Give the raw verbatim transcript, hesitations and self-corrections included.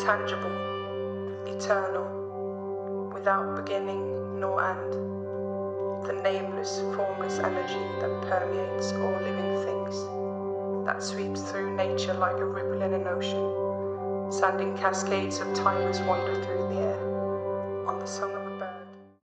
intangible, eternal, without beginning nor end, the nameless, formless energy that permeates all living things, that sweeps through nature like a ripple in an ocean, sending cascades of timeless wonder through the air, on the summer